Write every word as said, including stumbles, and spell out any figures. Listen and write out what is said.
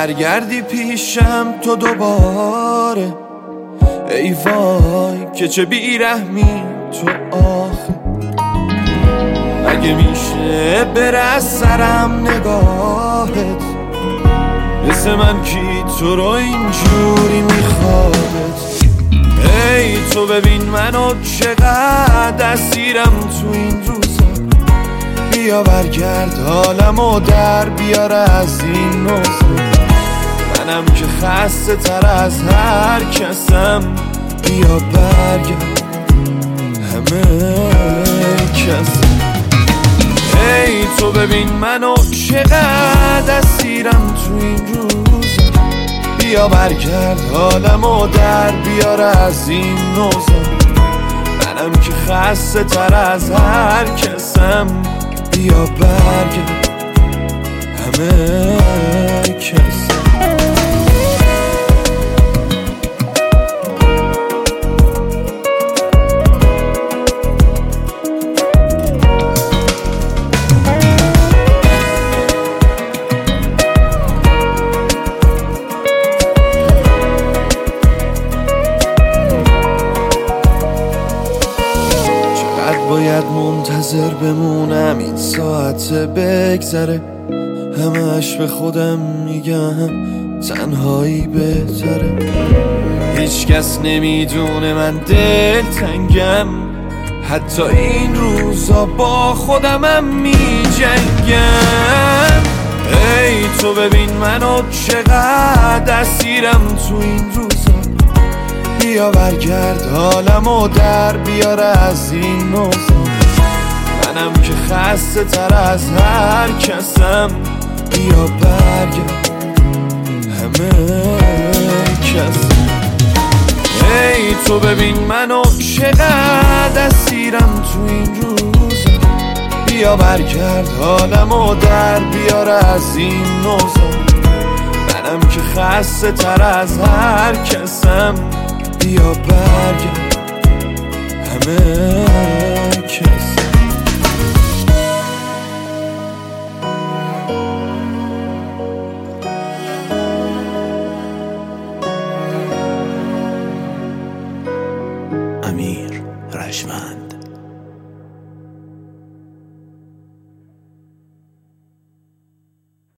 برگردی پیشم تو دوباره. ای وای که چه بیرحمی تو آخه. اگه میشه بره از سرم نگاهت، مثل من کی تو رو اینجوری میخوادت. ای تو ببین منو چقدر اسیرم تو این روزا. بیا برگرد حالمو در بیار از این نوزا. منم که خسته تر از هر کسم. بیا برگرد همه کسم. ای تو ببین منو چقدر اسیرم تو این روزا. بیا برگرد حالمو در بیار از این نوزا. منم که خسته تر از هر کسم. بیا برگرد همه کسم. باید منتظر بمونم این ساعت بگذره. همش به خودم میگم تنهایی بهتره. هیچ کس نمیدونه من دلتنگم. حتی این روزا با خودمم میجنگم. ای تو ببین منو چقدر اسیرم تو این روزا. بیا برگرد حالمو در بیار از این نوزا. منم که خسته تر از هر کسم. بیا برگرد همه کسم. ای تو ببین منو چقدر اسیرم تو این روزا. بیا برگرد حالمو در بیار از این نوزا. منم که خسته تر از هر کسم. بیا برگرد همه کس. امیر رجمند.